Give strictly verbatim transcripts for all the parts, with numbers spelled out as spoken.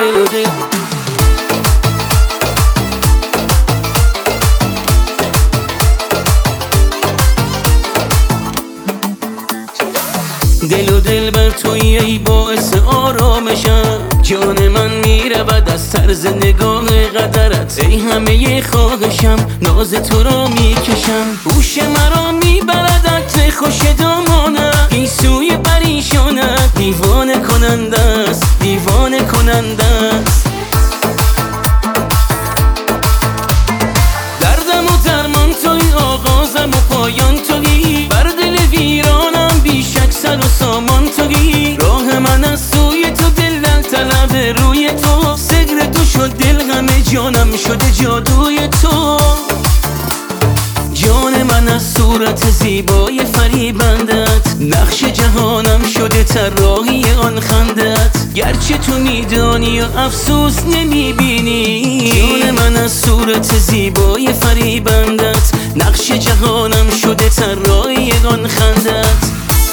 دل و دل دل و دل بر توی ای باعث آرامشم، جان من میرود از طرز نگاه قدرت، ای همه خواهشم ناز تو را میکشم، هوش مرا میبرد عطر خوش دامانت، گیسوی پریشانت دیوانه کننده است، دیوانه کننده است. دردم و درمان توی، آغازم و پایان توی، بر دل ویرانم بیشک سر و سامان توی، راه من از سوی تو دل در طلب روی تو، سگر تو شد دل همه جانم شده جادوی تو، جان من از صورت زیبای فریبندت، نقش جهانم شده طراحی آن خندت، گرچه تو میدانی و افسوس نمیبینی، جان من از صورت زیبای فریبندت، نقش جهانم شده طراحی آن خندت.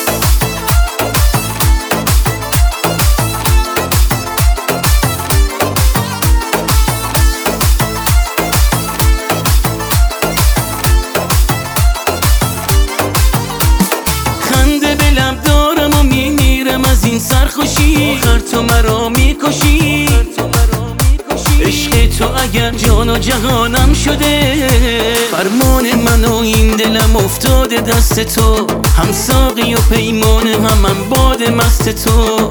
این سرخوشی آخر تو مرا میکشی، عشق تو اگر جان و جهانم شده، فرمان من و این دلم افتاده دست تو، هم ساقی و پیمانه هم من باد مست تو،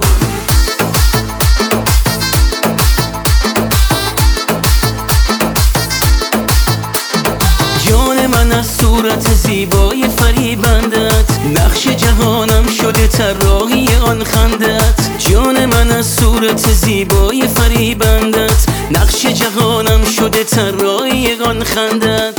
جان من از صورت زیبای فریبندت، نقش جهانم شده طراحی آن خندت، جان من از صورت زیبای فریبندت، نقش جهانم شده طراحی آن خندت.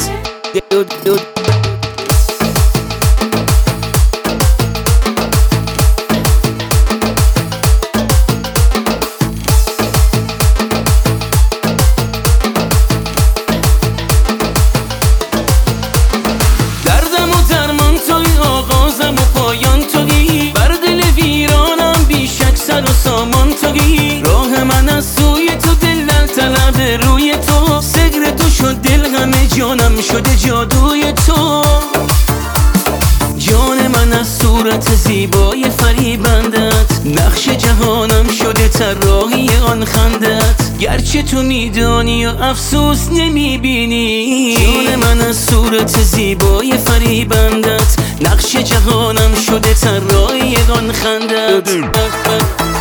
راه من از سوی تو دل در طلب روی تو، سگر تو شد دل همه جانم شده جادوی تو، جان من از صورت زیبای فریبندت، نقش جهانم شده طراحی آن خندت، گرچه تو میدانی و افسوس نمیبینی، جان من از صورت زیبای فریبندت، نقش جهانم شده طراحی آن خندت.